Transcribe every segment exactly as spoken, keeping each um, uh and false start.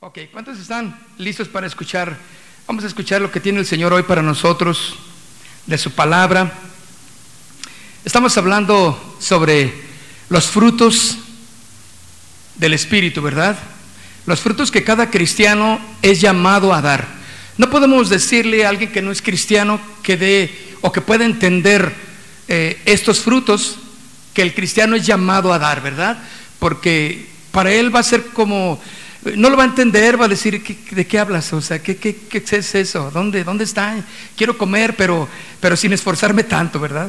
Ok, ¿cuántos están listos para escuchar? Vamos a escuchar lo que tiene el Señor hoy para nosotros, de su palabra. Estamos hablando sobre los frutos del Espíritu, ¿verdad? Los frutos que cada cristiano es llamado a dar. No podemos decirle a alguien que no es cristiano que dé o que pueda entender eh, estos frutos que el cristiano es llamado a dar, ¿verdad? Porque para él va a ser como, no lo va a entender, va a decir, ¿qué, ¿de qué hablas? O sea, ¿qué, qué, qué es eso? ¿Dónde, dónde está? Quiero comer, pero, pero sin esforzarme tanto, ¿verdad?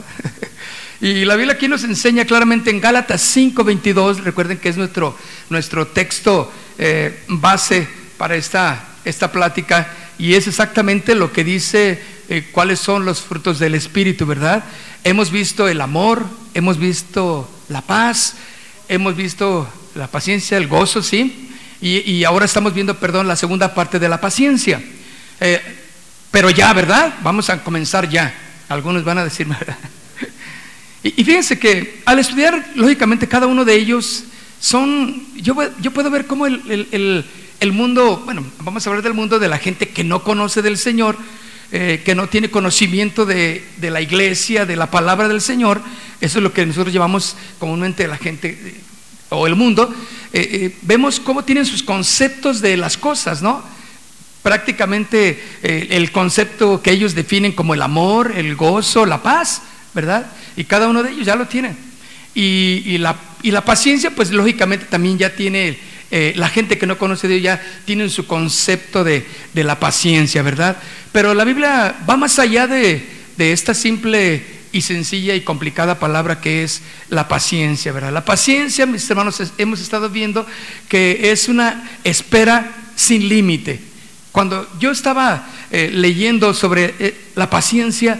Y la Biblia aquí nos enseña claramente en Gálatas cinco veintidós, recuerden que es nuestro, nuestro texto eh, base para esta, esta plática, y es exactamente lo que dice eh, cuáles son los frutos del Espíritu, ¿verdad? Hemos visto el amor, hemos visto la paz, hemos visto la paciencia, el gozo, ¿sí? Y, y ahora estamos viendo, perdón, la segunda parte de la paciencia. Eh, pero ya, ¿verdad? Vamos a comenzar ya. Algunos van a decir, ¿verdad? Y, y fíjense que al estudiar, lógicamente, cada uno de ellos son, yo, yo puedo ver cómo el, el, el, el mundo, bueno, vamos a hablar del mundo de la gente que no conoce del Señor, eh, que no tiene conocimiento de, de la iglesia, de la palabra del Señor. Eso es lo que nosotros llamamos comúnmente la gente eh, o el mundo. eh, eh, vemos cómo tienen sus conceptos de las cosas, ¿no? Prácticamente eh, el concepto que ellos definen como el amor, el gozo, la paz, ¿verdad? Y cada uno de ellos ya lo tiene. Y, y, la, y la paciencia, pues lógicamente también ya tiene, eh, la gente que no conoce de Dios ya tienen su concepto de, de la paciencia, ¿verdad? Pero la Biblia va más allá de, de esta simple y sencilla y complicada palabra que es la paciencia, ¿verdad? La paciencia, mis hermanos, es, hemos estado viendo que es una espera sin límite. Cuando yo estaba eh, leyendo sobre eh, la paciencia,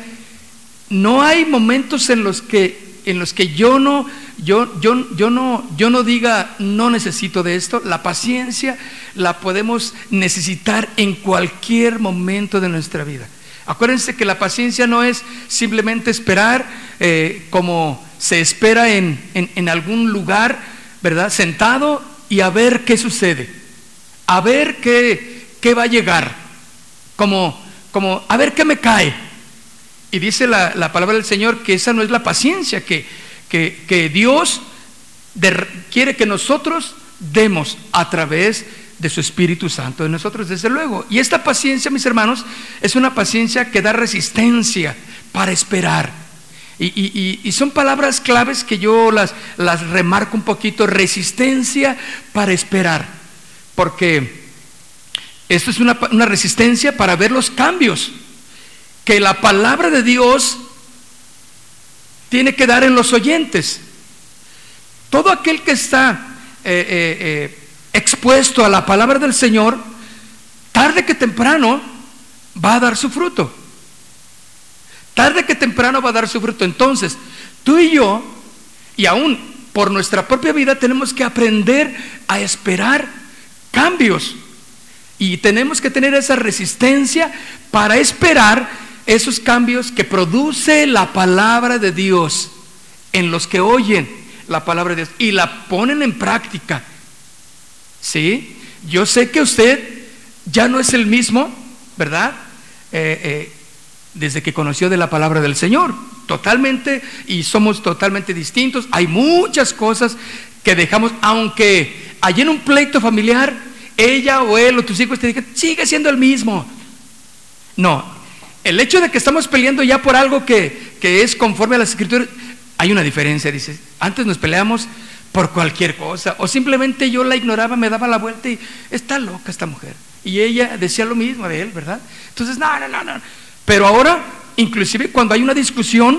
no hay momentos en los que en los que yo no yo yo yo no yo no diga no necesito de esto. La paciencia la podemos necesitar en cualquier momento de nuestra vida. Acuérdense que la paciencia no es simplemente esperar eh, como se espera en, en, en algún lugar, ¿verdad? Sentado y a ver qué sucede, a ver qué, qué va a llegar, como, como a ver qué me cae. Y dice la, la palabra del Señor que esa no es la paciencia que, que, que Dios de, quiere que nosotros demos a través de su Espíritu Santo de nosotros, desde luego. Y esta paciencia, mis hermanos, es una paciencia que da resistencia para esperar. Y, y, y son palabras claves que yo las, las remarco un poquito: resistencia para esperar, porque esto es una, una resistencia para ver los cambios que la palabra de Dios tiene que dar en los oyentes. Todo aquel que está eh, eh, eh, expuesto a la palabra del Señor, tarde que temprano va a dar su fruto. Tarde que temprano va a dar su fruto. Entonces, tú y yo, y aún por nuestra propia vida, tenemos que aprender a esperar cambios. Y tenemos que tener esa resistencia para esperar esos cambios que produce la palabra de Dios en los que oyen la palabra de Dios y la ponen en práctica. ¿Sí? Yo sé que usted ya no es el mismo, ¿verdad? Eh, eh, desde que conoció de la palabra del Señor, totalmente, y somos totalmente distintos. Hay muchas cosas que dejamos, aunque hay en un pleito familiar, ella o él o tus hijos te digan, sigue siendo el mismo. No. El hecho de que estamos peleando ya por algo que, que es conforme a las Escrituras, hay una diferencia. Dice, antes nos peleamos por cualquier cosa, o simplemente yo la ignoraba, me daba la vuelta y está loca esta mujer, y ella decía lo mismo de él, ¿verdad? Entonces, no, no, no, no. Pero ahora, inclusive cuando hay una discusión,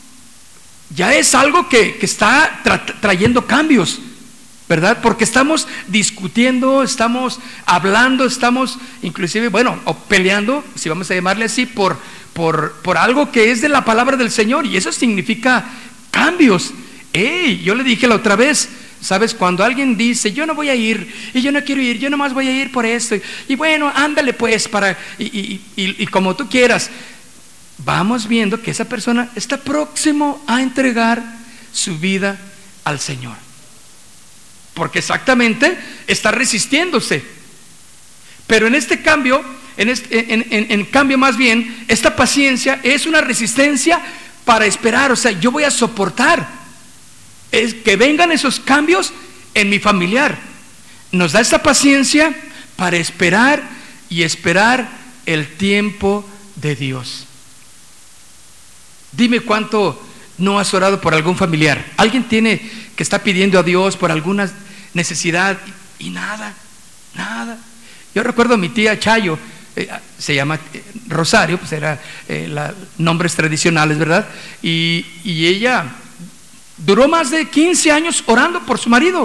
ya es algo que, que está tra trayendo cambios, ¿verdad? Porque estamos discutiendo, estamos hablando, estamos inclusive, bueno, o peleando, si vamos a llamarle así, por, por, por algo que es de la palabra del Señor, y eso significa cambios. Hey, yo le dije la otra vez, ¿sabes? Cuando alguien dice, yo no voy a ir, y yo no quiero ir, yo nomás voy a ir por esto, y, y bueno, ándale pues, para y, y, y, y como tú quieras, vamos viendo que esa persona está próximo a entregar su vida al Señor. Porque exactamente está resistiéndose. Pero en este cambio, en, este, en, en, en cambio más bien, esta paciencia es una resistencia para esperar. O sea, yo voy a soportar es que vengan esos cambios en mi familiar. Nos da esta paciencia para esperar y esperar el tiempo de Dios. Dime cuánto no has orado por algún familiar. Alguien tiene que está pidiendo a Dios por alguna necesidad y, y nada, nada. Yo recuerdo a mi tía Chayo, eh, se llama eh, Rosario, pues era eh, la, nombres tradicionales, ¿verdad? Y, y ella duró más de quince años orando por su marido.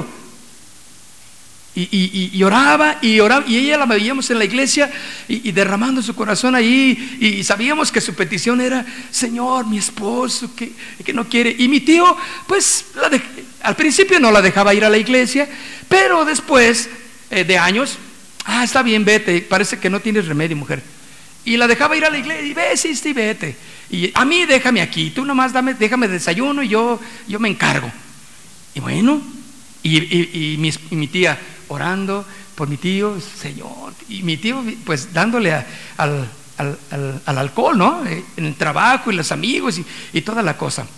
Y, y, y oraba y oraba, y ella la veíamos en la iglesia y, y derramando su corazón ahí, y, y sabíamos que su petición era: Señor, mi esposo que, que no quiere. Y mi tío, pues la de, al principio no la dejaba ir a la iglesia, pero después eh, de años, ah, está bien, vete, parece que no tienes remedio, mujer. Y la dejaba ir a la iglesia, y ve, sí, sí, vete. Y a mí déjame aquí, tú nomás dame, déjame desayuno y yo, yo me encargo. Y bueno, y, y, y, mi, y mi tía orando por mi tío, Señor, y mi tío pues dándole a, al, al, al, al alcohol, ¿no? En el trabajo y los amigos y, y toda la cosa.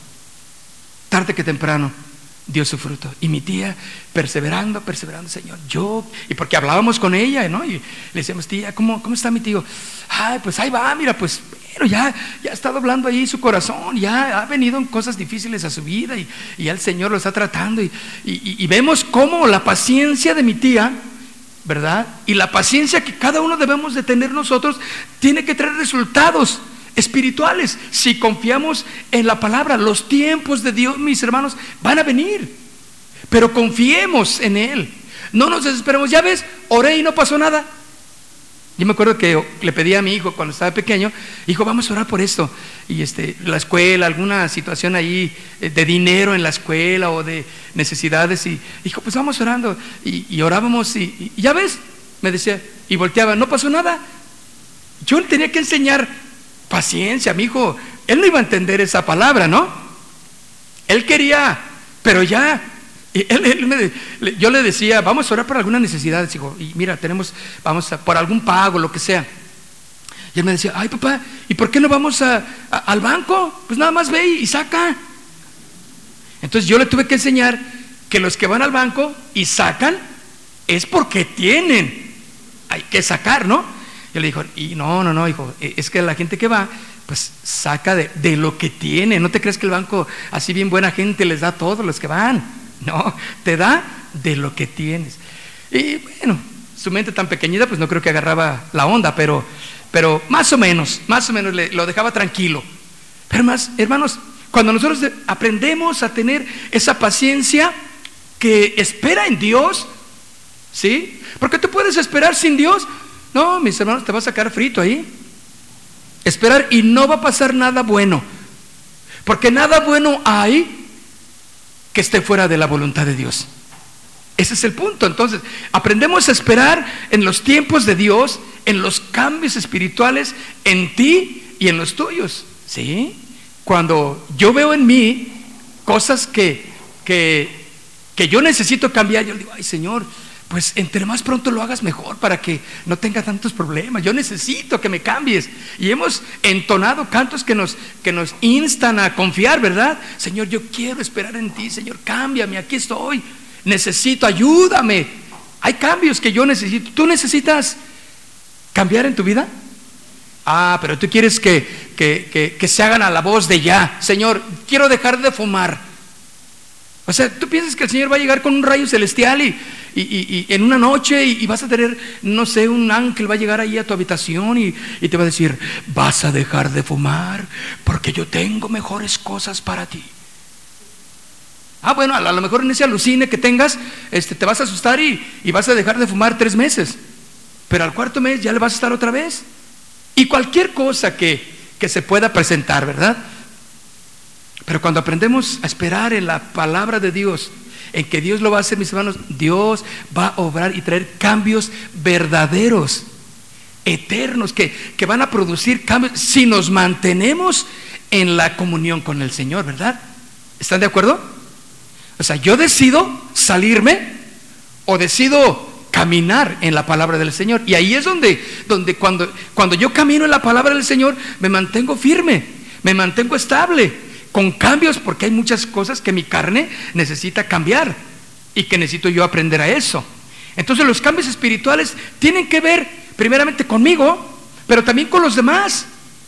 Tarde que temprano dio su fruto. Y mi tía perseverando, perseverando, Señor, yo, y porque hablábamos con ella, ¿no? Y le decíamos: tía, ¿cómo, cómo está mi tío? Ay, pues ahí va, mira, pues pero ya, ya está doblando ahí su corazón, ya ha venido en cosas difíciles a su vida, y, y ya el Señor lo está tratando, y, y, y vemos cómo la paciencia de mi tía, ¿verdad? Y la paciencia que cada uno debemos de tener nosotros tiene que traer resultados espirituales si confiamos en la palabra. Los tiempos de Dios, mis hermanos, van a venir, pero confiemos en Él, no nos desesperemos. Ya ves, oré y no pasó nada. Yo me acuerdo que le pedí a mi hijo cuando estaba pequeño: hijo, vamos a orar por esto. Y este, la escuela, alguna situación ahí de dinero en la escuela o de necesidades, y dijo: pues vamos orando. Y, y orábamos y, y ya ves, me decía, y volteaba, no pasó nada. Yo le tenía que enseñar paciencia a mi hijo. Él no iba a entender esa palabra, ¿no? Él quería, pero ya. Y él, él me, yo le decía: vamos a orar por alguna necesidad, hijo, y mira, tenemos, vamos a, por algún pago, lo que sea. Y él me decía: ay, papá, ¿y por qué no vamos a, a, al banco? Pues nada más ve y, y saca. Entonces yo le tuve que enseñar que los que van al banco y sacan es porque tienen, hay que sacar, ¿no? Yo le dijo: y no, no, no, hijo, es que la gente que va, pues saca de, de lo que tiene. No te crees que el banco, así bien buena gente, les da a todos los que van. No, te da de lo que tienes. Y bueno, su mente tan pequeñita, pues no creo que agarraba la onda, pero, pero más o menos, más o menos le, lo dejaba tranquilo. Pero más, hermanos, cuando nosotros aprendemos a tener esa paciencia que espera en Dios, ¿sí? Porque tú puedes esperar sin Dios. No, mis hermanos, te va a sacar frito ahí. Esperar y no va a pasar nada bueno, porque nada bueno hay que esté fuera de la voluntad de Dios. Ese es el punto. Entonces, aprendemos a esperar en los tiempos de Dios, en los cambios espirituales en ti y en los tuyos, ¿sí? Cuando yo veo en mí cosas que, que, que yo necesito cambiar, yo le digo: ay, Señor, pues entre más pronto lo hagas mejor, para que no tenga tantos problemas. Yo necesito que me cambies. Y hemos entonado cantos que nos, que nos instan a confiar, ¿verdad? Señor, yo quiero esperar en ti. Señor, cámbiame, aquí estoy. Necesito, ayúdame. Hay cambios que yo necesito. ¿Tú necesitas cambiar en tu vida? Ah, pero tú quieres que, que, que, que se hagan a la voz de ya. Señor, quiero dejar de fumar. O sea, tú piensas que el Señor va a llegar con un rayo celestial y, y, y, y en una noche y, y vas a tener, no sé, un ángel va a llegar ahí a tu habitación y, y te va a decir: vas a dejar de fumar porque yo tengo mejores cosas para ti. Ah, bueno, a lo mejor en ese alucine que tengas, este, te vas a asustar y, y vas a dejar de fumar tres meses, pero al cuarto mes ya le vas a estar otra vez. Y cualquier cosa que, que se pueda presentar, ¿verdad? Pero cuando aprendemos a esperar en la palabra de Dios, en que Dios lo va a hacer, mis hermanos, Dios va a obrar y traer cambios verdaderos, eternos, que, que van a producir cambios si nos mantenemos en la comunión con el Señor, ¿verdad? ¿Están de acuerdo? O sea, yo decido salirme o decido caminar en la palabra del Señor. Y ahí es donde, donde cuando, cuando yo camino en la palabra del Señor, me mantengo firme, me mantengo estable, con cambios, porque hay muchas cosas que mi carne necesita cambiar y que necesito yo aprender a eso. Entonces los cambios espirituales tienen que ver primeramente conmigo, pero también con los demás.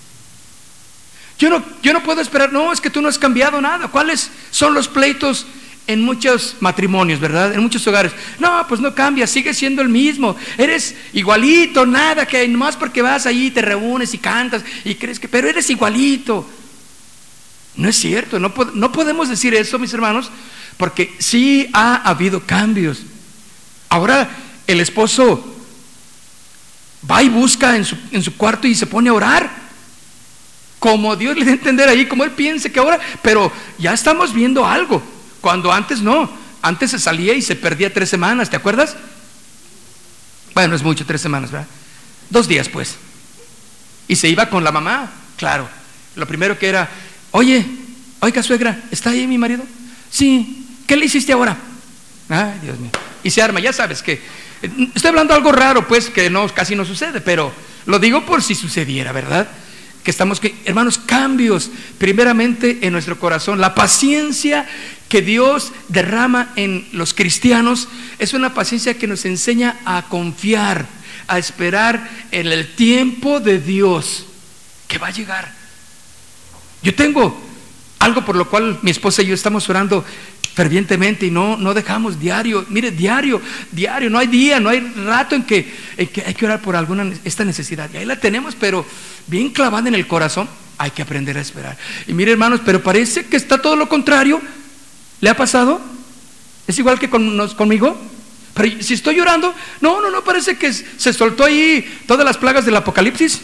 Yo no, yo no puedo esperar, no, es que tú no has cambiado nada. ¿Cuáles son los pleitos en muchos matrimonios, verdad? En muchos hogares. No, pues no cambia, sigue siendo el mismo. Eres igualito, nada, que nomás porque vas ahí, te reúnes y cantas y crees que, pero eres igualito. No es cierto, no, no podemos decir eso, mis hermanos, porque sí ha habido cambios. Ahora el esposo va y busca en su, en su cuarto y se pone a orar, como Dios le da a entender ahí, como él piense que ahora, pero ya estamos viendo algo, cuando antes no, antes se salía y se perdía tres semanas, ¿te acuerdas? Bueno, es mucho, tres semanas, ¿verdad? Dos días pues, y se iba con la mamá, claro, lo primero que era, oye, oiga suegra, ¿está ahí mi marido? Sí, ¿qué le hiciste ahora? Ay, Dios mío, y se arma, ya sabes que, estoy hablando de algo raro pues, que no, casi no sucede, pero lo digo por si sucediera, ¿verdad? Que estamos, que, hermanos, cambios primeramente en nuestro corazón. La paciencia que Dios derrama en los cristianos es una paciencia que nos enseña a confiar, a esperar en el tiempo de Dios que va a llegar. Yo tengo algo por lo cual mi esposa y yo estamos orando fervientemente y no, no dejamos diario, mire, diario, diario, no hay día, no hay rato en que, en que hay que orar por alguna esta necesidad, y ahí la tenemos, pero bien clavada en el corazón. Hay que aprender a esperar. Y mire, hermanos, pero parece que está todo lo contrario. ¿Le ha pasado? ¿Es igual que con, nos, conmigo? Pero si estoy llorando, no, no, no, parece que se soltó ahí todas las plagas del Apocalipsis.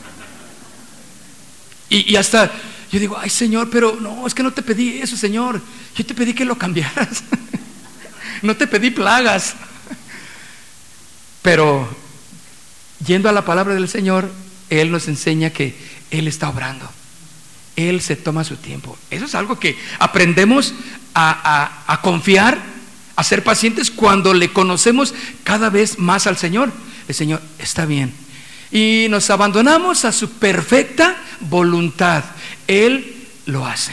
Y, y hasta yo digo, ay Señor, pero no, es que no te pedí eso, Señor. Yo te pedí que lo cambiaras. No te pedí plagas. Pero yendo a la palabra del Señor, Él nos enseña que Él está obrando. Él se toma su tiempo. Eso es algo que aprendemos a, a, a confiar, a ser pacientes cuando le conocemos cada vez más al Señor. El Señor está bien. Y nos abandonamos a su perfecta voluntad. Él lo hace.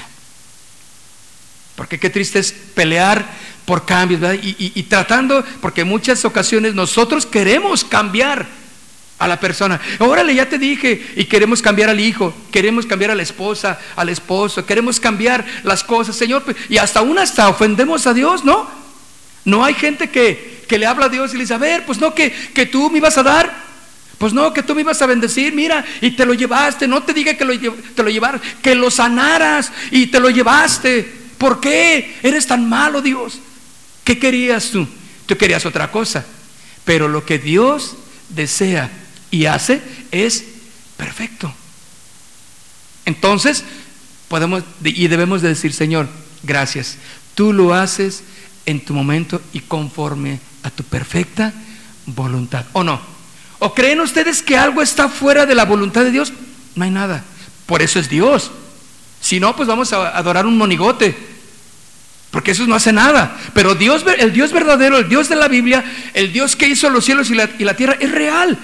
Porque qué triste es pelear por cambios, ¿verdad? Y, y, y tratando, porque en muchas ocasiones nosotros queremos cambiar a la persona. Órale, ya te dije, y queremos cambiar al hijo, queremos cambiar a la esposa, al esposo, queremos cambiar las cosas, Señor, y hasta aún hasta ofendemos a Dios, ¿no? No hay gente que, que le habla a Dios y le dice, a ver, pues no, que, que tú me ibas a dar. Pues no, que tú me ibas a bendecir, mira, y te lo llevaste. No te diga que lo, te lo llevaras, que lo sanaras y te lo llevaste. ¿Por qué eres tan malo, Dios? ¿Qué querías tú? Tú querías otra cosa. Pero lo que Dios desea y hace es perfecto. Entonces podemos y debemos de decir, Señor, gracias. Tú lo haces en tu momento y conforme a tu perfecta voluntad. ¿O no? ¿O creen ustedes que algo está fuera de la voluntad de Dios? No hay nada. Por eso es Dios. Si no, pues vamos a adorar un monigote, porque eso no hace nada. Pero Dios, el Dios verdadero, el Dios de la Biblia, el Dios que hizo los cielos y la, y la tierra, es real.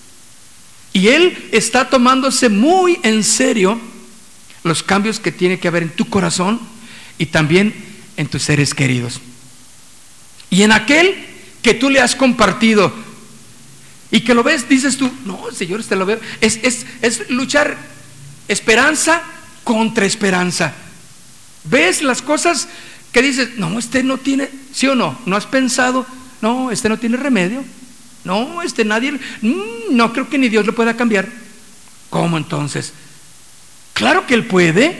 Y Él está tomándose muy en serio los cambios que tiene que haber en tu corazón y también en tus seres queridos. Y en aquel que tú le has compartido y que lo ves, dices tú, no, Señor, este lo veo. Es, es, es luchar esperanza contra esperanza. Ves las cosas que dices, no, este no tiene, ¿sí o no? ¿No has pensado? No, este no tiene remedio. No, este nadie, no creo que ni Dios lo pueda cambiar. ¿Cómo entonces? Claro que Él puede.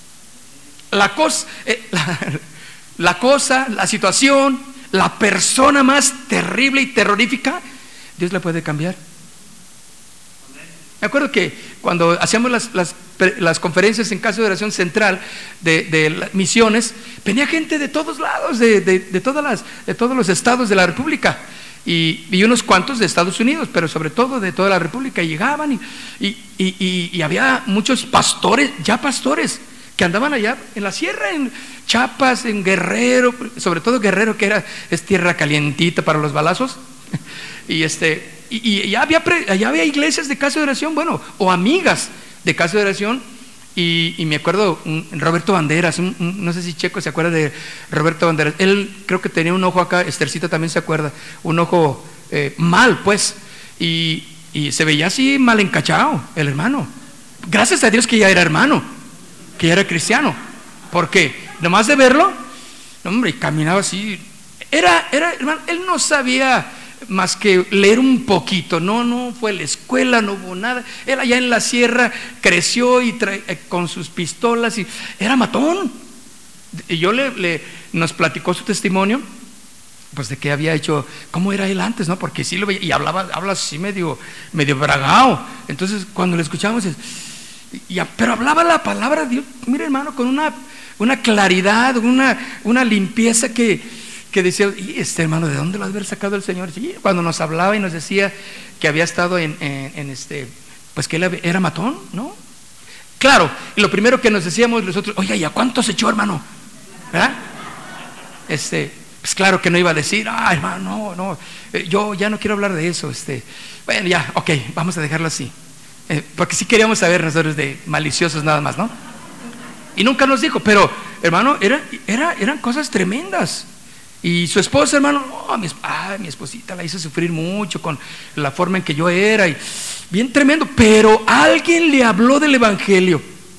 La cosa, eh, la, la cosa, la situación, la persona más terrible y terrorífica, Dios la puede cambiar. Me acuerdo que cuando hacíamos las, las, las conferencias en Casa de Oración Central de, de las misiones, venía gente de todos lados, de, de, de, todas las, de todos los estados de la República, y, y unos cuantos de Estados Unidos, pero sobre todo de toda la República. Y llegaban y, y, y, y, y había muchos pastores, ya pastores, que andaban allá en la sierra, en Chiapas, en Guerrero, sobre todo Guerrero, que era, es tierra calientita para los balazos. y este y, y ya, había pre, ya había iglesias de casa de oración, bueno, o amigas de casa de oración. Y, y me acuerdo, un, Roberto Banderas, un, un, no sé si Checo se acuerda de Roberto Banderas. Él creo que tenía un ojo acá, Estercita también se acuerda, un ojo eh, mal, pues. Y, y se veía así mal encachado el hermano. Gracias a Dios que ya era hermano, que ya era cristiano. Porque nomás de verlo, hombre, caminaba así. Era, era, hermano, él no sabía más que leer un poquito, no, no fue a la escuela, no hubo nada. Él allá en la sierra creció y trae, eh, con sus pistolas y era matón. Y yo le, le nos platicó su testimonio, pues de qué había hecho, cómo era él antes, ¿no? Porque sí lo veía y hablaba, habla así medio, medio bragao. Entonces cuando le escuchábamos, y, y, pero hablaba la palabra de Dios, mire hermano, con una, una claridad, una, una limpieza que que decía, y este hermano, ¿de dónde lo has haber sacado el Señor? Y cuando nos hablaba y nos decía que había estado en, en, en este, pues que él era matón, ¿no? Claro, y lo primero que nos decíamos nosotros, oye, ¿y a cuántos echó, hermano? ¿Verdad? Este, pues claro que no iba a decir, ah, hermano, no, no, eh, yo ya no quiero hablar de eso, este, bueno, ya, ok, vamos a dejarlo así, eh, porque sí queríamos saber nosotros de maliciosos nada más, ¿no? Y nunca nos dijo, pero, hermano, era, era, eran cosas tremendas. Y su esposa, hermano, oh, mi, ah, mi esposita la hizo sufrir mucho con la forma en que yo era, y bien tremendo, pero alguien le habló del evangelio.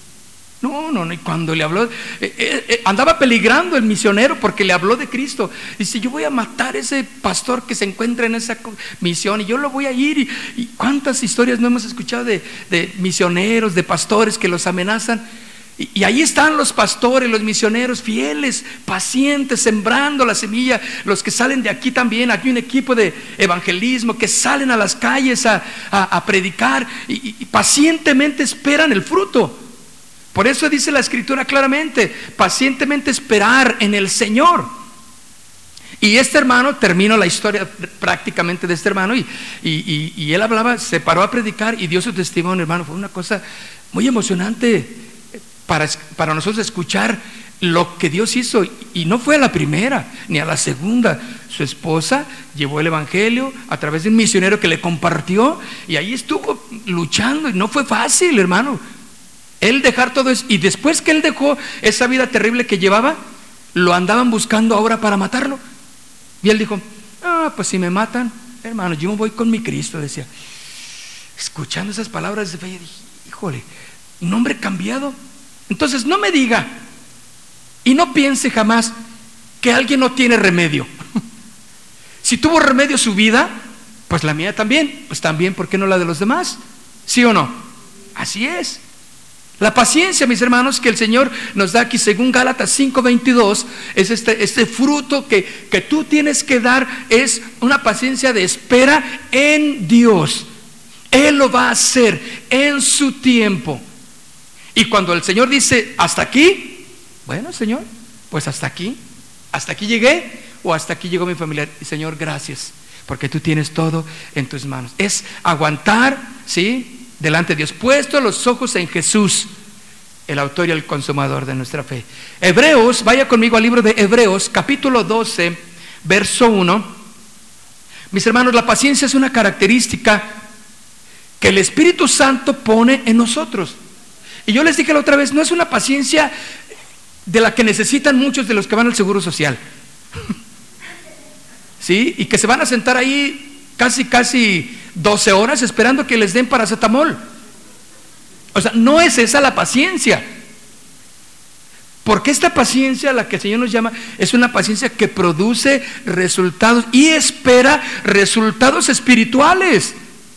No, no, no, y cuando le habló, eh, eh, eh, andaba peligrando el misionero porque le habló de Cristo. Dice, yo voy a matar a ese pastor que se encuentra en esa misión y yo lo voy a ir. Y, y cuántas historias no hemos escuchado de, de misioneros, de pastores que los amenazan. Y, y ahí están los pastores, los misioneros fieles, pacientes, sembrando la semilla. Los que salen de aquí también, aquí un equipo de evangelismo que salen a las calles a, a, a predicar y, y, y pacientemente esperan el fruto. Por eso dice la Escritura claramente, pacientemente esperar en el Señor. Y este hermano, termino la historia prácticamente de este hermano, y, y, y, y él hablaba, se paró a predicar y dio su testimonio, hermano. Fue una cosa muy emocionante para, para nosotros escuchar lo que Dios hizo. Y no fue a la primera ni a la segunda. Su esposa llevó el evangelio a través de un misionero que le compartió, y ahí estuvo luchando, y no fue fácil, hermano. Él dejar todo eso, y después que él dejó esa vida terrible que llevaba, lo andaban buscando ahora para matarlo. Y él dijo, ah, pues si me matan, hermano, yo me voy con mi Cristo, decía. Escuchando esas palabras de fe, dije, híjole, un hombre cambiado. Entonces no me diga y no piense jamás que alguien no tiene remedio. Si tuvo remedio su vida, pues la mía también. Pues también, ¿por qué no la de los demás? ¿Sí o no? Así es. La paciencia, mis hermanos, que el Señor nos da aquí según Gálatas cinco veintidós, es este, este fruto que, que tú tienes que dar, es una paciencia de espera en Dios. Él lo va a hacer en su tiempo. Y cuando el Señor dice, hasta aquí, bueno, Señor, pues hasta aquí, hasta aquí llegué, o hasta aquí llegó mi familiar. Y Señor, gracias, porque tú tienes todo en tus manos. Es aguantar, ¿sí?, delante de Dios, puesto los ojos en Jesús, el autor y el consumador de nuestra fe. Hebreos, vaya conmigo al libro de Hebreos, capítulo doce, verso uno. Mis hermanos, la paciencia es una característica que el Espíritu Santo pone en nosotros. Y yo les dije la otra vez, no es una paciencia de la que necesitan muchos de los que van al Seguro Social. ¿Sí? Y que se van a sentar ahí casi, casi doce horas esperando que les den paracetamol. O sea, no es esa la paciencia. Porque esta paciencia a la que el Señor nos llama es una paciencia que produce resultados y espera resultados espirituales.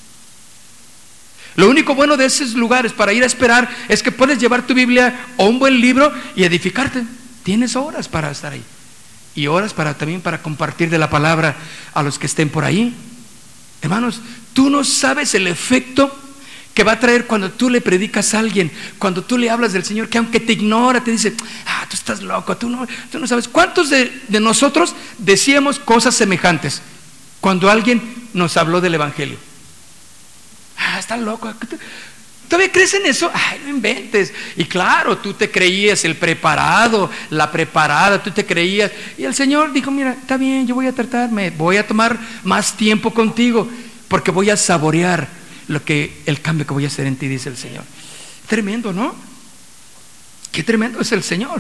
Lo único bueno de esos lugares para ir a esperar es que puedes llevar tu Biblia o un buen libro y edificarte. Tienes horas para estar ahí y horas para también para compartir de la palabra a los que estén por ahí. Hermanos, tú no sabes el efecto que va a traer cuando tú le predicas a alguien, cuando tú le hablas del Señor, que aunque te ignora, te dice, ah, tú estás loco, tú no, tú no sabes. ¿Cuántos de, de nosotros decíamos cosas semejantes cuando alguien nos habló del Evangelio? Ah, está loco. ¿Todavía crees en eso? Ay, no inventes. Y claro, tú te creías el preparado, la preparada, tú te creías. Y el Señor dijo, mira, está bien, yo voy a tratarme, voy a tomar más tiempo contigo, porque voy a saborear lo que, el cambio que voy a hacer en ti, dice el Señor. Tremendo, ¿no? Qué tremendo es el Señor.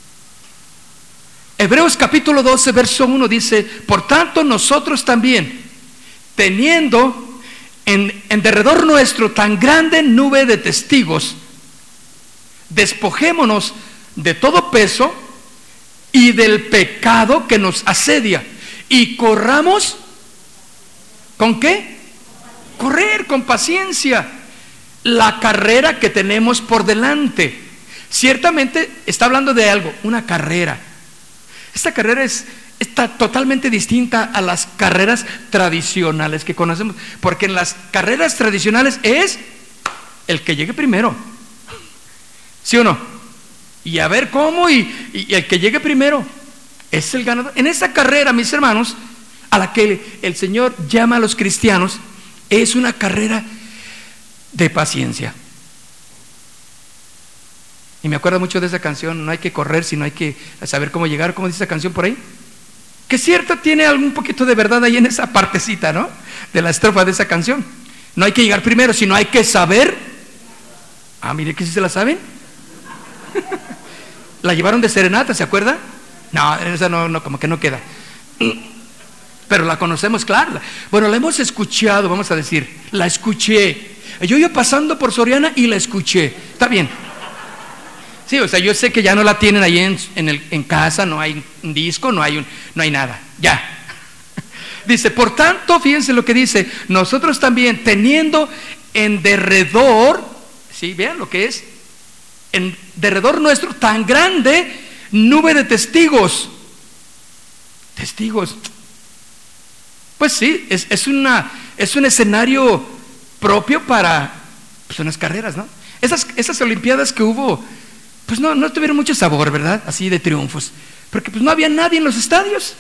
Hebreos capítulo doce, verso uno dice, por tanto nosotros también, teniendo en, en derredor nuestro tan grande nube de testigos, despojémonos de todo peso y del pecado que nos asedia, y corramos, ¿con qué? Correr con paciencia la carrera que tenemos por delante. Ciertamente está hablando de algo, una carrera. Esta carrera es, está totalmente distinta a las carreras tradicionales que conocemos, porque en las carreras tradicionales es el que llegue primero, ¿sí o no? Y a ver cómo, y, y el que llegue primero es el ganador. En esta carrera, mis hermanos, a la que el Señor llama a los cristianos, es una carrera de paciencia. Y me acuerdo mucho de esa canción, no hay que correr, sino hay que saber cómo llegar. ¿Cómo dice esa canción por ahí? Que cierto, tiene algún poquito de verdad ahí en esa partecita, ¿no? De la estrofa de esa canción. No hay que llegar primero, sino hay que saber. Ah, mire que sí se la saben. La llevaron de serenata, ¿se acuerda? No, esa no, no, como que no queda. Pero la conocemos, claro. Bueno, la hemos escuchado, vamos a decir, la escuché. Yo iba pasando por Soriana y la escuché. Está bien. Sí, o sea, yo sé que ya no la tienen ahí en, en, el, en casa, no hay un disco, no hay, un, no hay nada, ya. Dice, por tanto, fíjense lo que dice, nosotros también teniendo en derredor, ¿sí? Vean lo que es, en derredor nuestro tan grande nube de testigos. Testigos. Pues sí, es, es, una, es un escenario propio para pues, unas carreras, ¿no? Esas, esas olimpiadas que hubo, pues no, no tuvieron mucho sabor, ¿verdad? Así de triunfos, porque pues no había nadie en los estadios,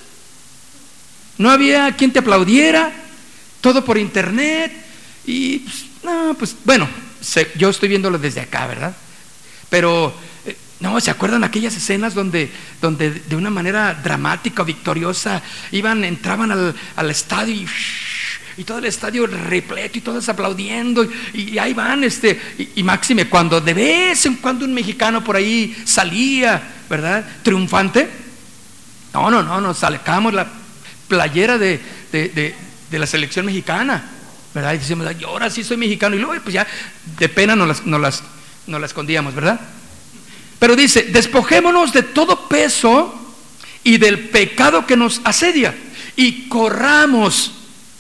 no había quien te aplaudiera, todo por internet, y pues, no, pues bueno, se, yo estoy viéndolo desde acá, ¿verdad? Pero, eh, no, ¿se acuerdan aquellas escenas donde, donde de una manera dramática, victoriosa, iban, entraban al, al estadio y... y todo el estadio repleto y todos aplaudiendo y, y ahí van este y, y máxime cuando de vez en cuando un mexicano por ahí salía, ¿verdad? Triunfante. No, no, no, nos sacamos la playera de, de, de, de la selección mexicana, ¿verdad? Y decimos, yo ahora sí soy mexicano, y luego pues ya de pena nos las, nos las, nos las escondíamos, ¿verdad? Pero dice, despojémonos de todo peso y del pecado que nos asedia y corramos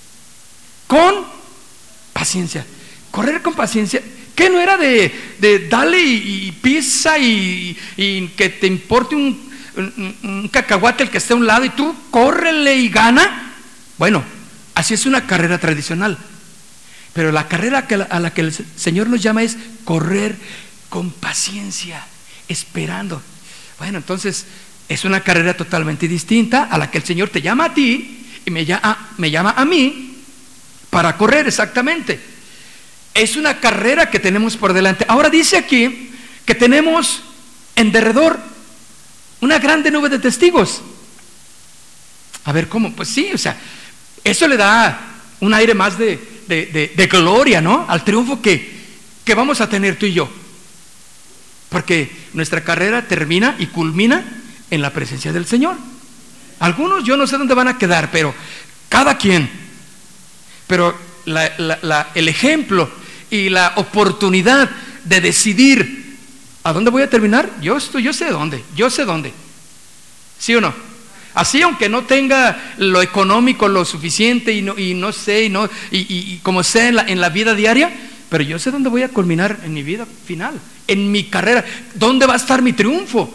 con paciencia. Correr con paciencia. ¿Qué no era de, de dale y, y pisa y, y que te importe un, un, un cacahuate el que esté a un lado y tú córrele y gana? Bueno, así es una carrera tradicional. Pero la carrera que, a la que el Señor nos llama es correr con paciencia, esperando. Bueno, entonces es una carrera totalmente distinta a la que el Señor te llama a ti y me llama, me llama a mí para correr, exactamente. Es una carrera que tenemos por delante. Ahora dice aquí que tenemos en derredor una grande nube de testigos. A ver, ¿cómo? Pues sí, o sea, eso le da un aire más de, de, de, de gloria, ¿no? Al triunfo que, que vamos a tener tú y yo. Porque nuestra carrera termina y culmina en la presencia del Señor. Algunos yo no sé dónde van a quedar, pero cada quien. Pero la, la, la, el ejemplo y la oportunidad de decidir a dónde voy a terminar, yo, estoy, yo sé dónde, yo sé dónde. ¿Sí o no? Así, aunque no tenga lo económico lo suficiente y no, y no sé, y, no, y, y, y como sea en la, en la vida diaria, pero yo sé dónde voy a culminar en mi vida final, en mi carrera, dónde va a estar mi triunfo.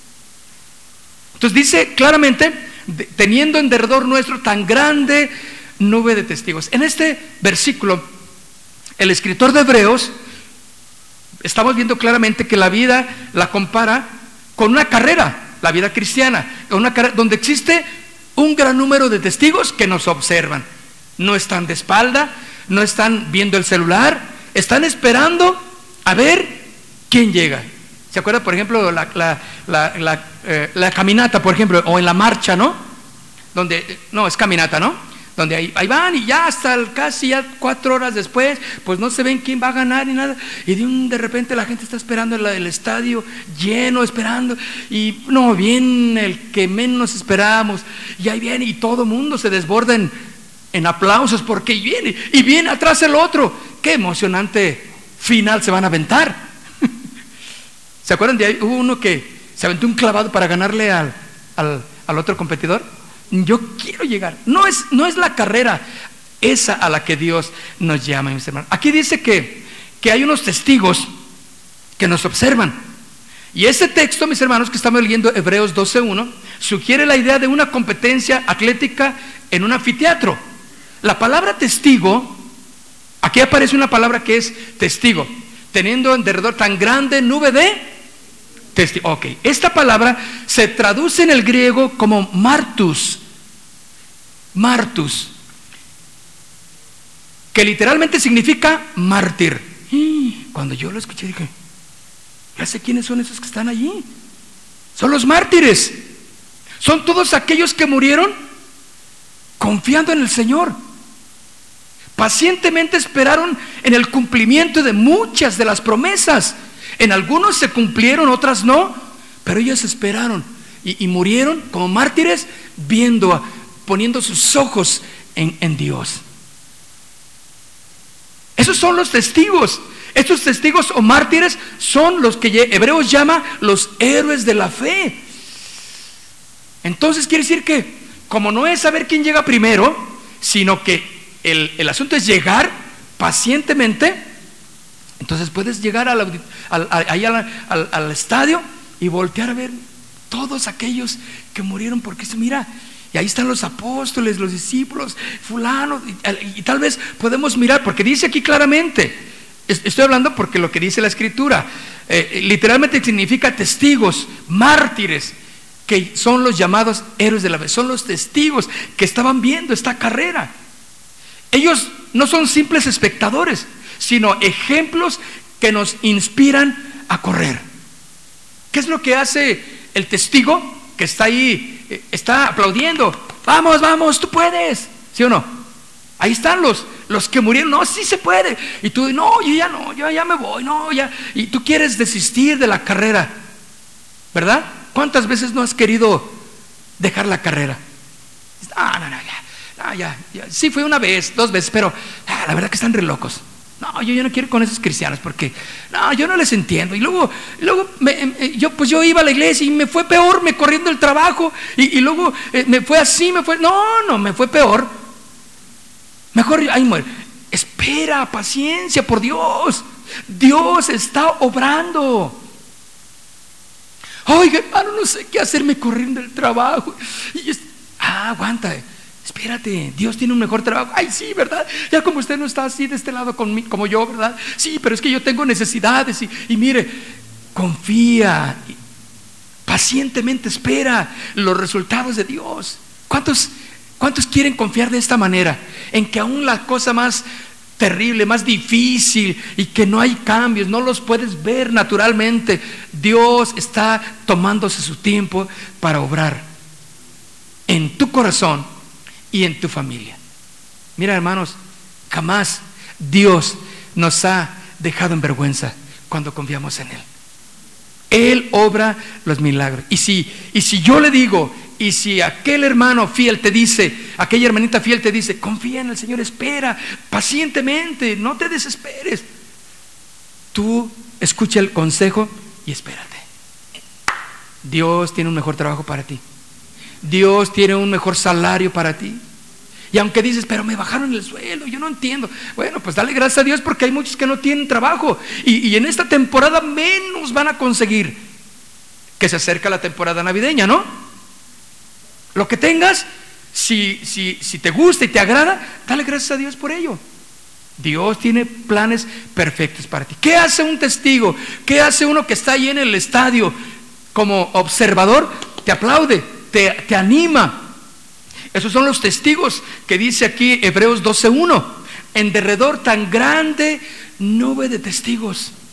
Entonces dice claramente, de, teniendo en derredor nuestro tan grande nube de testigos. En este versículo, el escritor de Hebreos, estamos viendo claramente que la vida la compara con una carrera, la vida cristiana, una carrera donde existe un gran número de testigos que nos observan. No están de espalda, no están viendo el celular, están esperando a ver quién llega. ¿Se acuerda, por ejemplo, la, la, la, la, eh, la caminata, por ejemplo, o en la marcha, ¿no? Donde, no, es caminata, ¿no? Donde ahí, ahí van y ya hasta el, casi ya cuatro horas después, pues no se ven quién va a ganar ni nada. Y de, un, de repente la gente está esperando el, el estadio lleno, esperando. Y no, viene el que menos esperábamos. Y ahí viene y todo el mundo se desborda en, en aplausos porque viene. Y viene atrás el otro. Qué emocionante final se van a aventar. ¿Se acuerdan de ahí? Hubo uno que se aventó un clavado para ganarle al, al, al otro competidor. Yo quiero llegar. No es, no es la carrera esa a la que Dios nos llama, mis hermanos. Aquí dice que, que hay unos testigos que nos observan. Y ese texto, mis hermanos, que estamos leyendo, Hebreos doce uno, sugiere la idea de una competencia atlética en un anfiteatro. La palabra testigo, aquí aparece una palabra que es testigo, teniendo en derredor tan grande nube de testigo. Ok, esta palabra se traduce en el griego como martus, martus, que literalmente significa mártir. Cuando yo lo escuché dije, ya sé quiénes son esos que están allí. Son los mártires. Son todos aquellos que murieron confiando en el Señor. Pacientemente esperaron en el cumplimiento de muchas de las promesas. En algunos se cumplieron, otras no, pero ellos esperaron y, y murieron como mártires, viendo, a, poniendo sus ojos en, en Dios. Esos son los testigos. Estos testigos o mártires son los que Hebreos llama los héroes de la fe. Entonces quiere decir que, como no es saber quién llega primero, sino que el, el asunto es llegar pacientemente. Entonces puedes llegar al, al, ahí al, al, al estadio y voltear a ver todos aquellos que murieron porque mira, y ahí están los apóstoles, los discípulos, fulanos, y, y tal vez podemos mirar, porque dice aquí claramente, estoy hablando porque lo que dice la Escritura, eh, literalmente significa testigos, mártires, que son los llamados héroes de la fe, son los testigos que estaban viendo esta carrera. Ellos no son simples espectadores, sino ejemplos que nos inspiran a correr. ¿Qué es lo que hace el testigo que está ahí, eh, está aplaudiendo? Vamos, vamos, tú puedes, ¿sí o no? Ahí están los, los que murieron. No, sí se puede. Y tú, no, yo ya no, yo ya me voy, no, ya. Y tú quieres desistir de la carrera, ¿verdad? ¿Cuántas veces no has querido dejar la carrera? No, no, no, ya, no, ya, ya. Sí fue una vez, dos veces, pero ah, la verdad que están re locos. No, yo, yo no quiero ir con esos cristianos porque no, yo no les entiendo. Y luego, luego me, eh, yo, pues yo iba a la iglesia y me fue peor, me corriendo el trabajo. Y, y luego eh, me fue así, me fue. No, no, me fue peor. Mejor, ay, muere. Espera, paciencia, por Dios. Dios está obrando. Oiga, hermano, no sé qué hacerme corriendo el trabajo. Y es, ah, aguanta. Espérate, Dios tiene un mejor trabajo. Ay, sí, ¿verdad? Ya como usted no está así de este lado conmigo, como yo, ¿verdad? Sí, pero es que yo tengo necesidades. Y, y mire, confía, pacientemente espera los resultados de Dios. ¿Cuántos, cuántos quieren confiar de esta manera? En que aún la cosa más terrible, más difícil y que no hay cambios, no los puedes ver naturalmente, Dios está tomándose su tiempo para obrar en tu corazón y en tu familia. Mira, hermanos, jamás Dios nos ha dejado en vergüenza cuando confiamos en Él. Él obra los milagros. Y si, y si yo le digo, y si aquel hermano fiel te dice, aquella hermanita fiel te dice, confía en el Señor, espera pacientemente, no te desesperes, tú escucha el consejo y espérate. Dios tiene un mejor trabajo para ti. Dios tiene un mejor salario para ti. Y aunque dices, pero me bajaron el sueldo, yo no entiendo. Bueno, pues dale gracias a Dios porque hay muchos que no tienen trabajo. Y, y en esta temporada menos van a conseguir. Que se acerca la temporada navideña, ¿no? Lo que tengas, si, si, si te gusta y te agrada, dale gracias a Dios por ello. Dios tiene planes perfectos para ti. ¿Qué hace un testigo? ¿Qué hace uno que está ahí en el estadio como observador? Te aplaude, te, te anima. Esos son los testigos que dice aquí Hebreos doce uno. En derredor tan grande nube de testigos.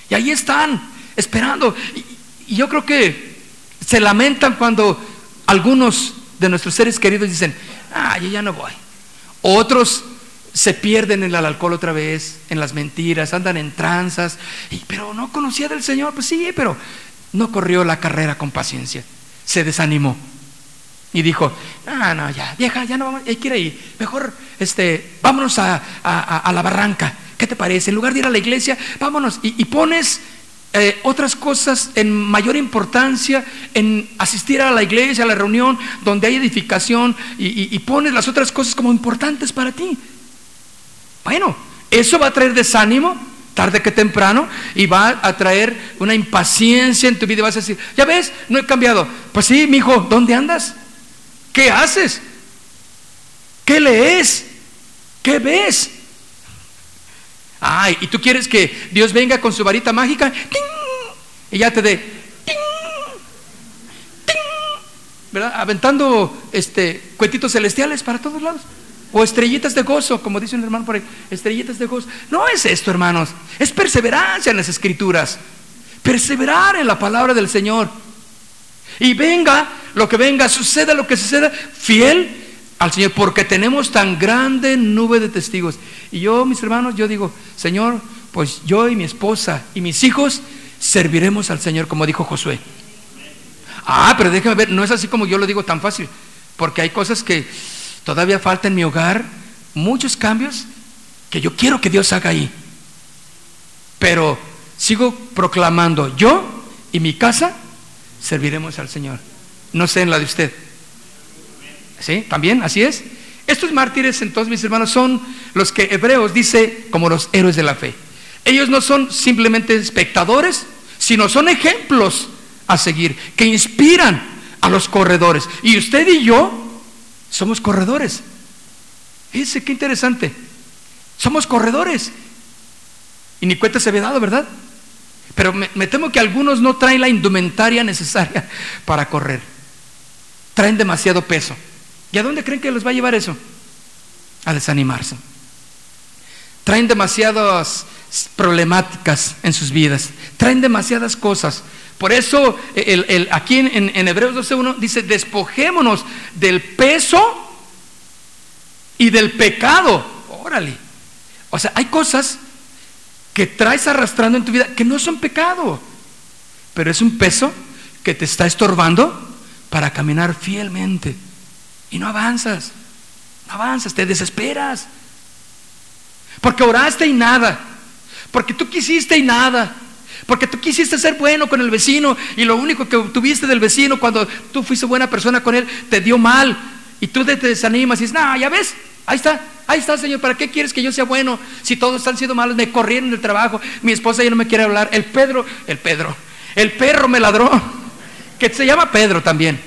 Y ahí están, esperando. Y, y yo creo que se lamentan cuando algunos de nuestros seres queridos dicen: ah, yo ya no voy. Otros se pierden en el alcohol otra vez, en las mentiras, andan en tranzas. Y, pero no conocía del Señor. Pues sí, pero no corrió la carrera con paciencia. Se desanimó y dijo: ah, no, ya, vieja, ya no vamos, hay que ir ahí. Mejor este, vámonos a, a, a la barranca. ¿Qué te parece? En lugar de ir a la iglesia, vámonos. Y, y pones eh, otras cosas en mayor importancia, en asistir a la iglesia, a la reunión donde hay edificación, y, y, y pones las otras cosas como importantes para ti. Bueno, eso va a traer desánimo tarde que temprano, y va a traer una impaciencia en tu vida. Y vas a decir: ya ves, no he cambiado. Pues sí, mijo, ¿dónde andas? ¿Qué haces? ¿Qué lees? ¿Qué ves? Ay, y tú quieres que Dios venga con su varita mágica, ¡ting!, y ya te dé, ¡ting!, ¡ting!, ¿verdad? Aventando este, cuetitos celestiales para todos lados. O estrellitas de gozo, como dice un hermano por ahí, estrellitas de gozo. No es esto, hermanos, es perseverancia en las Escrituras, perseverar en la palabra del Señor. Y venga lo que venga, suceda lo que suceda, fiel al Señor, porque tenemos tan grande nube de testigos. Y yo, mis hermanos, yo digo: Señor, pues yo y mi esposa y mis hijos serviremos al Señor, como dijo Josué. Ah, pero déjame ver, no es así como yo lo digo tan fácil, porque hay cosas que todavía falta en mi hogar, muchos cambios que yo quiero que Dios haga ahí. Pero sigo proclamando: yo y mi casa serviremos al Señor. No sé en la de usted. ¿Sí? ¿También? ¿Así es? Estos mártires, entonces, mis hermanos, son los que Hebreos dice como los héroes de la fe. Ellos no son simplemente espectadores, sino son ejemplos a seguir, que inspiran a los corredores. Y usted y yo somos corredores. Fíjense qué interesante. Somos corredores. Y ni cuenta se había dado, ¿verdad? Pero me, me temo que algunos no traen la indumentaria necesaria para correr. Traen demasiado peso. ¿Y a dónde creen que los va a llevar eso? A desanimarse. Traen demasiadas problemáticas en sus vidas. Traen demasiadas cosas. Por eso el, el, aquí en, en Hebreos doce uno dice: despojémonos del peso y del pecado. Órale. O sea, hay cosas que traes arrastrando en tu vida que no son pecado, pero es un peso que te está estorbando para caminar fielmente. Y no avanzas, no avanzas, te desesperas. Porque oraste y nada, porque tú quisiste y nada, porque tú quisiste ser bueno con el vecino, y lo único que obtuviste del vecino cuando tú fuiste buena persona con él te dio mal, y tú te desanimas y dices: no, ya ves, ahí está, ahí está, Señor, ¿para qué quieres que yo sea bueno si todos están siendo malos? Me corrieron del trabajo, mi esposa ya no me quiere hablar, el Pedro, el Pedro, el perro me ladró, que se llama Pedro también,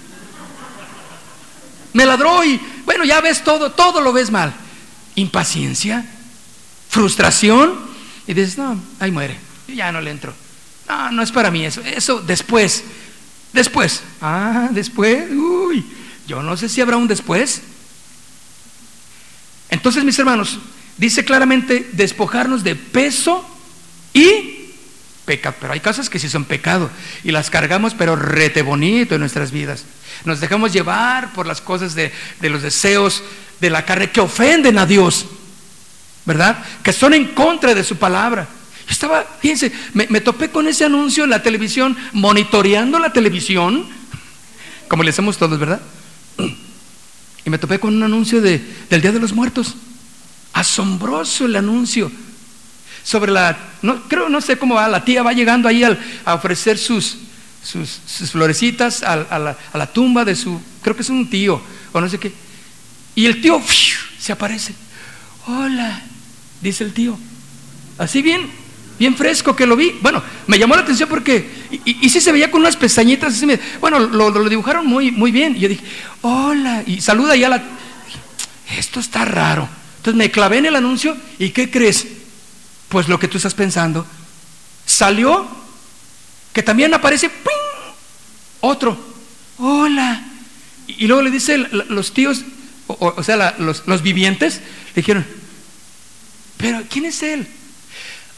me ladró, y bueno, ya ves todo, todo lo ves mal. Impaciencia, frustración, y dices: no, ahí muere, yo ya no le entro, no, no es para mí eso, eso después, después, ah, después, uy, yo no sé si habrá un después. Entonces, mis hermanos, dice claramente: despojarnos de peso y pecado. Pero hay cosas que sí son pecado y las cargamos, pero rete bonito en nuestras vidas. Nos dejamos llevar por las cosas de, de los deseos de la carne que ofenden a Dios, ¿verdad? Que son en contra de su palabra. Yo estaba, fíjense, me, me topé con ese anuncio en la televisión, monitoreando la televisión, como le hacemos todos, ¿verdad? Y me topé con un anuncio de, del Día de los Muertos. Asombroso el anuncio. Sobre la, no, creo, no sé cómo va, la tía va llegando ahí al, a ofrecer sus, sus, sus florecitas a, a, la, a la tumba de su, creo que es un tío, o no sé qué. Y el tío ¡fiu!, se aparece. Hola, dice el tío. Así bien, bien fresco que lo vi. Bueno, me llamó la atención porque, y, y, y sí se veía con unas pestañitas, así me, bueno, lo, lo dibujaron muy, muy bien. Y yo dije: hola, y saluda ya a la, esto está raro. Entonces me clavé en el anuncio, ¿y qué crees? Pues lo que tú estás pensando. Salió que también aparece ¡ping!, otro. Hola. Y, y luego le dice los tíos, o, o sea, la, los, los vivientes, le dijeron: pero ¿quién es él?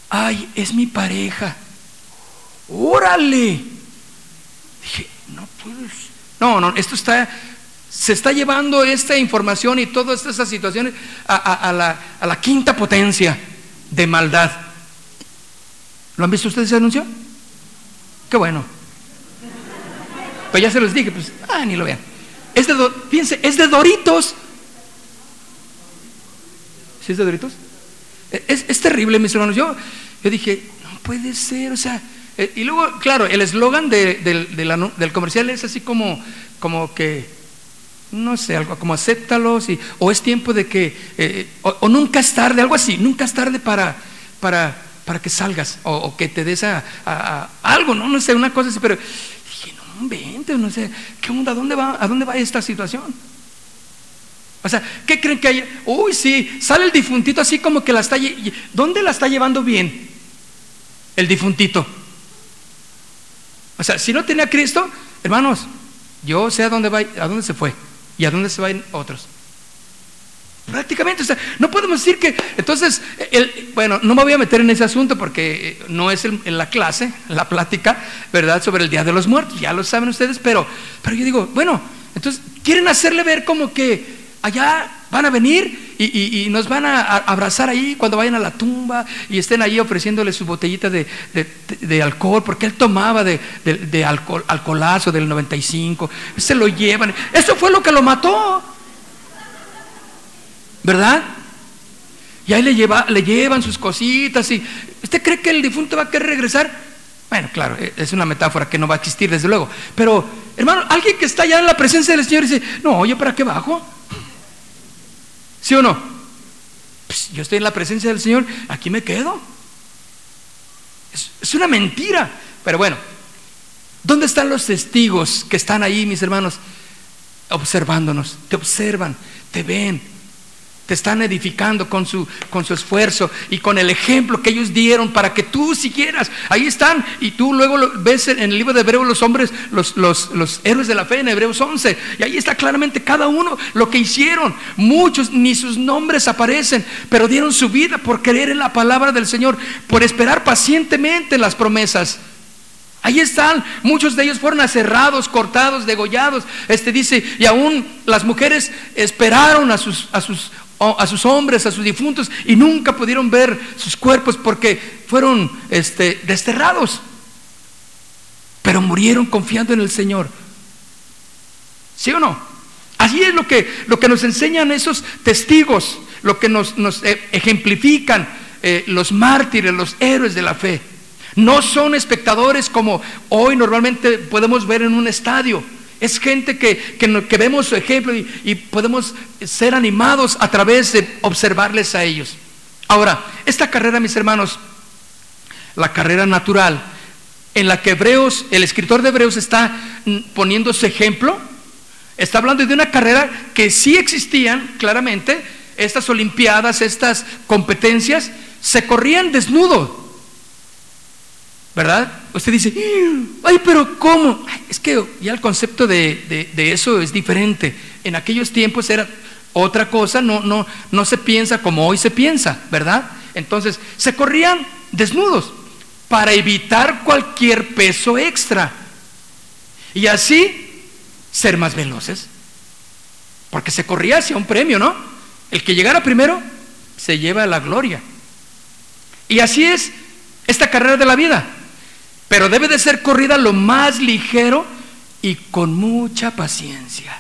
Ay, es mi pareja. ¡Órale! Dije, no puedes. No, no, esto está, se está llevando esta información y todas estas situaciones a, a, a, la, a la quinta potencia de maldad. ¿Lo han visto ustedes ese anuncio? Qué bueno. Pues ya se los dije, pues, ah, ni lo vean. Es de, fíjense, es de Doritos. ¿Sí es de Doritos? Es, es terrible, mis hermanos. Yo, yo dije, no puede ser, o sea, eh, y luego, claro, el eslogan de, de, de la, del comercial es así como, como que, no sé, algo como acéptalos, y, o es tiempo de que, eh, o, o nunca es tarde, algo así, nunca es tarde para, para, para que salgas, o, o que te des a, a, a algo, no, no sé, una cosa así, pero dije, no, vente, no sé, ¿qué onda? ¿A dónde va, a dónde va esta situación? O sea, ¿qué creen que hay? Uy, sí, sale el difuntito así como que la está, ¿dónde la está llevando bien? El difuntito. O sea, si no tenía a Cristo, hermanos, yo sé a dónde va, a dónde se fue y a dónde se van otros. Prácticamente, o sea, no podemos decir que, entonces, el, bueno, no me voy a meter en ese asunto porque no es el, en la clase, la plática, ¿verdad? Sobre el Día de los Muertos, ya lo saben ustedes, pero, pero yo digo, bueno, entonces, quieren hacerle ver como que allá van a venir y, y, y nos van a, a abrazar ahí cuando vayan a la tumba y estén ahí ofreciéndole su botellita de, de, de, de alcohol, porque él tomaba de, de, de alcohol, alcoholazo del noventa y cinco, se lo llevan. Eso fue lo que lo mató, ¿verdad? Y ahí le, lleva, le llevan sus cositas. Y ¿usted cree que el difunto va a querer regresar? Bueno, claro, es una metáfora que no va a existir desde luego, pero hermano, alguien que está allá en la presencia del Señor dice, no, oye, ¿para qué bajo? ¿Sí o no? Pues yo estoy en la presencia del Señor, aquí me quedo. Es, es una mentira. Pero bueno, ¿dónde están los testigos que están ahí, mis hermanos? Observándonos, te observan, te ven, te están edificando con su, con su esfuerzo y con el ejemplo que ellos dieron para que tú siguieras. Ahí están, y tú luego lo ves en el libro de Hebreos, los hombres, los, los, los héroes de la fe, en Hebreos once, y ahí está claramente cada uno lo que hicieron. Muchos ni sus nombres aparecen, pero dieron su vida por creer en la palabra del Señor, por esperar pacientemente las promesas. Ahí están, muchos de ellos fueron aserrados, cortados, degollados. Este dice, y aún las mujeres esperaron a sus, a sus a sus hombres, a sus difuntos, y nunca pudieron ver sus cuerpos porque fueron este, desterrados, pero murieron confiando en el Señor. ¿Sí o no? Así es lo que, lo que nos enseñan esos testigos, lo que nos, nos ejemplifican eh, los mártires, los héroes de la fe. No son espectadores como hoy normalmente podemos ver en un estadio. Es gente que, que, que vemos su ejemplo y, y podemos ser animados a través de observarles a ellos. Ahora, esta carrera, mis hermanos, la carrera natural, en la que Hebreos, el escritor de Hebreos está poniendo su ejemplo, está hablando de una carrera que sí existían claramente. Estas olimpiadas, estas competencias, se corrían desnudos, ¿verdad? Usted dice, ay, pero ¿cómo? Ay, es que ya el concepto de, de, de eso es diferente. En aquellos tiempos era otra cosa, no, no, no se piensa como hoy se piensa, ¿verdad? Entonces, se corrían desnudos para evitar cualquier peso extra y así ser más veloces, porque se corría hacia un premio, ¿no? El que llegara primero se lleva la gloria. Y así es esta carrera de la vida. Pero debe de ser corrida lo más ligero y con mucha paciencia.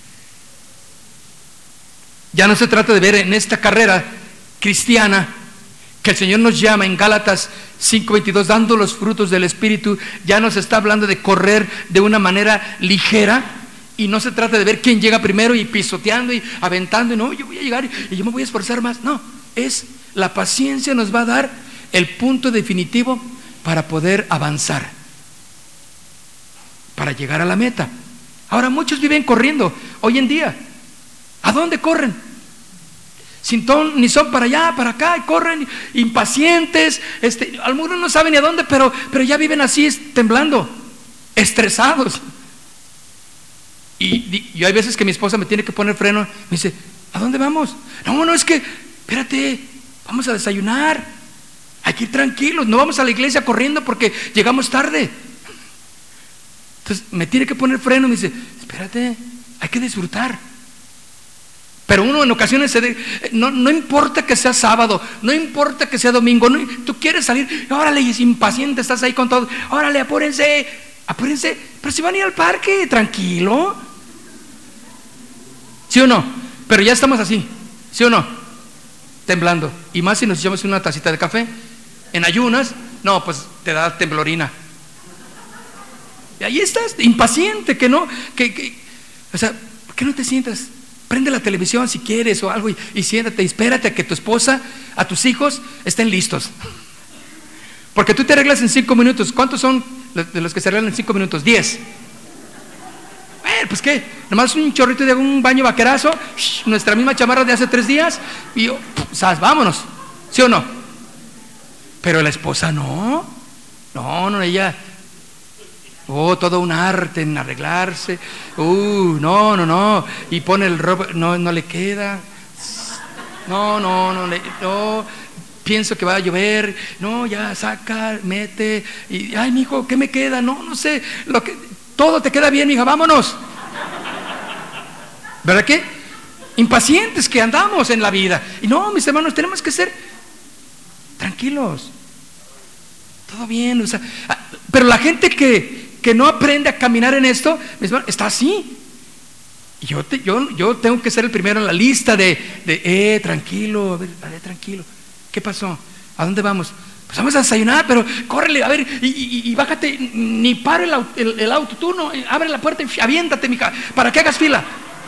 Ya no se trata de ver en esta carrera cristiana que el Señor nos llama en Gálatas cinco veintidós, dando los frutos del Espíritu. Ya nos está hablando de correr de una manera ligera, y no se trata de ver quién llega primero y pisoteando y aventando y no, yo voy a llegar y yo me voy a esforzar más. No, es la paciencia nos va a dar el punto definitivo para poder avanzar, para llegar a la meta. Ahora muchos viven corriendo hoy en día. ¿A dónde corren? Sin ton ni son, para allá, para acá, y corren impacientes. Este, algunos no saben ni a dónde, pero, pero ya viven así, temblando, estresados. Y, y yo hay veces que mi esposa me tiene que poner freno. Me dice, ¿a dónde vamos? No, no, es que, espérate, vamos a desayunar. Hay que ir tranquilos, no vamos a la iglesia corriendo porque llegamos tarde. Entonces me tiene que poner freno, me dice, espérate, hay que disfrutar. Pero uno en ocasiones se de, no, no importa que sea sábado, no importa que sea domingo, no, tú quieres salir, órale, y es impaciente, estás ahí con todo, órale, apúrense, apúrense, pero si van a ir al parque, tranquilo. ¿Sí o no? Pero ya estamos así, ¿sí o no? Temblando. Y más si nos echamos una tacita de café en ayunas, no, pues te da temblorina. Y ahí estás, impaciente, que no, que, que o sea, ¿por qué no te sientas? Prende la televisión si quieres o algo y, y siéntate y espérate a que tu esposa, a tus hijos estén listos. Porque tú te arreglas en cinco minutos. ¿Cuántos son de los que se arreglan en cinco minutos? Diez. Bueno, pues qué, nomás un chorrito de un baño vaquerazo, nuestra misma chamarra de hace tres días y yo, ¿sabes? Vámonos, ¿sí o no? Pero la esposa no, no, no, ella, oh, todo un arte en arreglarse, uh, no, no, no, y pone el ropa, no, no le queda, no, no, no, le, no, pienso que va a llover, no, ya saca, mete, y, ay, mijo, ¿qué me queda? No, no sé, lo que, todo te queda bien, hija, vámonos. ¿Verdad que? Impacientes que andamos en la vida. Y no, mis hermanos, tenemos que ser tranquilos. Todo bien, o sea, pero la gente que, que no aprende a caminar en esto, mis hermanos, está así. Y yo, te, yo, yo tengo que ser el primero en la lista de, de eh, tranquilo, a ver, a ver, tranquilo. ¿Qué pasó? ¿A dónde vamos? Pues vamos a desayunar, pero córrele, a ver, y, y, y bájate, ni pare el, el, el auto, tú no, abre la puerta y aviéntate, mija, para que hagas fila.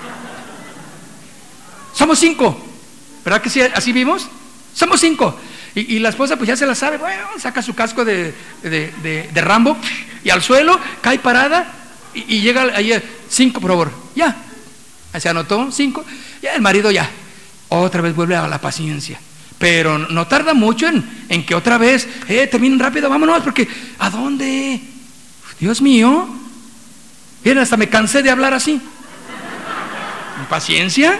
Somos cinco, ¿verdad que sí, así vimos? Somos cinco. Y, y la esposa pues ya se la sabe, bueno, saca su casco de, de, de, de Rambo y al suelo, cae parada y, y llega ahí, cinco por favor, ya, se anotó, cinco, ya el marido ya, otra vez vuelve a la paciencia. Pero no tarda mucho en, en que otra vez, eh, terminen rápido, vámonos, porque ¿a dónde? Dios mío, miren, hasta me cansé de hablar así. ¿Paciencia?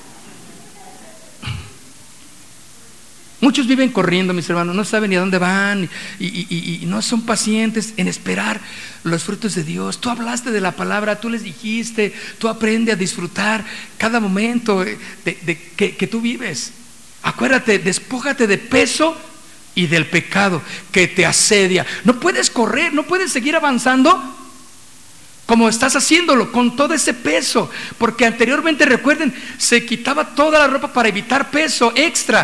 Muchos viven corriendo, mis hermanos, no saben ni a dónde van y, y, y, y no son pacientes en esperar los frutos de Dios. Tú hablaste de la palabra, tú les dijiste, tú aprendes a disfrutar cada momento de, de que, que tú vives. Acuérdate, despójate de peso y del pecado que te asedia. No puedes correr, no puedes seguir avanzando como estás haciéndolo, con todo ese peso, porque anteriormente, recuerden, se quitaba toda la ropa para evitar peso extra.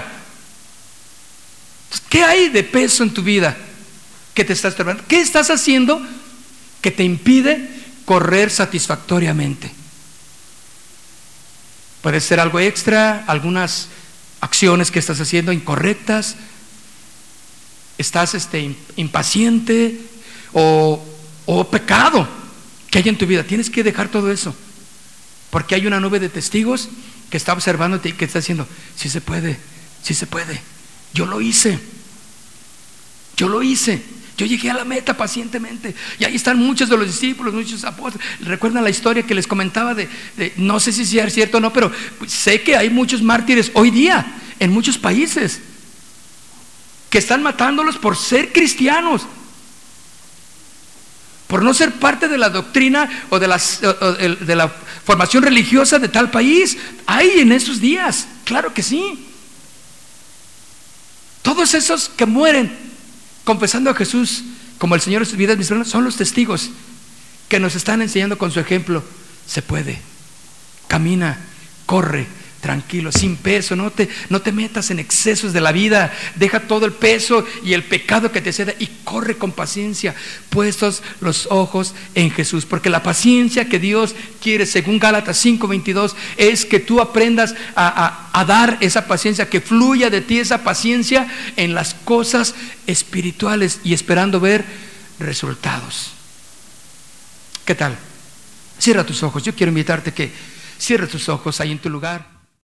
¿Qué hay de peso en tu vida que te está estorbando? ¿Qué estás haciendo que te impide correr satisfactoriamente? Puede ser algo extra, algunas acciones que estás haciendo incorrectas, estás este, impaciente o, o pecado que hay en tu vida. Tienes que dejar todo eso, porque hay una nube de testigos que está observándote y que está diciendo, sí se puede, sí se puede, yo lo hice, yo lo hice, yo llegué a la meta pacientemente. Y ahí están muchos de los discípulos, muchos apóstoles. ¿Recuerdan la historia que les comentaba de, de no sé si es cierto o no, pero sé que hay muchos mártires hoy día en muchos países que están matándolos por ser cristianos, por no ser parte de la doctrina o de, las, o de la formación religiosa de tal país. Hay en esos días, claro que sí. Todos esos que mueren confesando a Jesús como el Señor de sus vidas, mis hermanos, son los testigos que nos están enseñando con su ejemplo. Se puede, camina, corre tranquilo, sin peso, no te, no te metas en excesos de la vida, deja todo el peso y el pecado que te ceda y corre con paciencia, puestos los ojos en Jesús, porque la paciencia que Dios quiere, según Gálatas cinco veintidós, es que tú aprendas a, a, a dar esa paciencia, que fluya de ti esa paciencia en las cosas espirituales y esperando ver resultados. ¿Qué tal? Cierra tus ojos, yo quiero invitarte que cierres tus ojos ahí en tu lugar.